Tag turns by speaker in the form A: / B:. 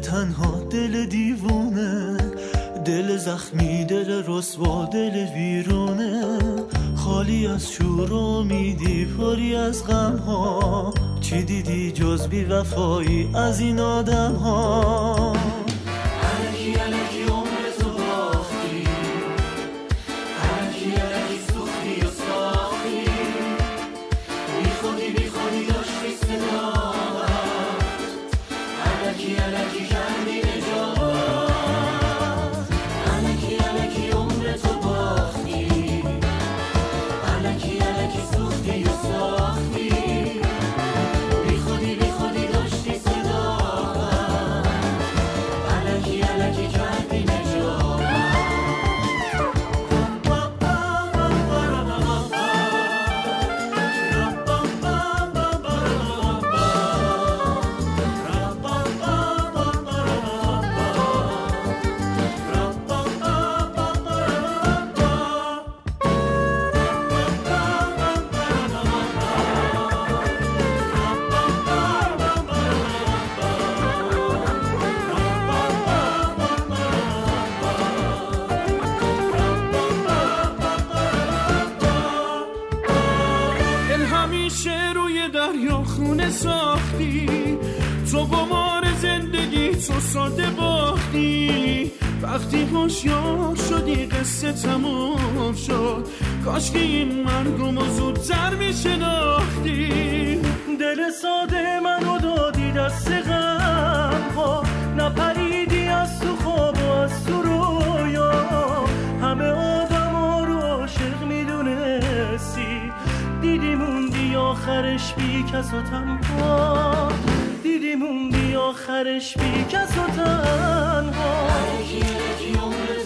A: تنها دل دیوونه، دل زخمی، دل رسوا، دل ویرونه، خالی از شور و امیدی، پری از غم ها. چی دیدی جز بی وفایی از این آدم ها؟ الکی الکی عمر تو باختی، الکی الکی سوختی و ساختی، بی خودی داشتی صداقت، الکی الکی کردی نجات. الکی الکی عمر تو باختی، الکی الکی سوختی و ساختی، بی خودی داشتی صداقت، الکی الکی کردی نجات.
B: همیشه روی دریا خونه ساختی، تو قمار زندگی تو ساده باختی. وقتی هوشیار شدی قصه تموم شد، کاش که این مرگمو زودتر میشناختی.
A: دل ساده منو دادی دست غم ها، نپریدی از تو خواب و از تو رویا. همه آدم ها رو عاشق میدونستی، دیدی موندی آخرش بی کس و تنها، دیدی موندی آخرش بی کس و تنها. الکی الکی عمر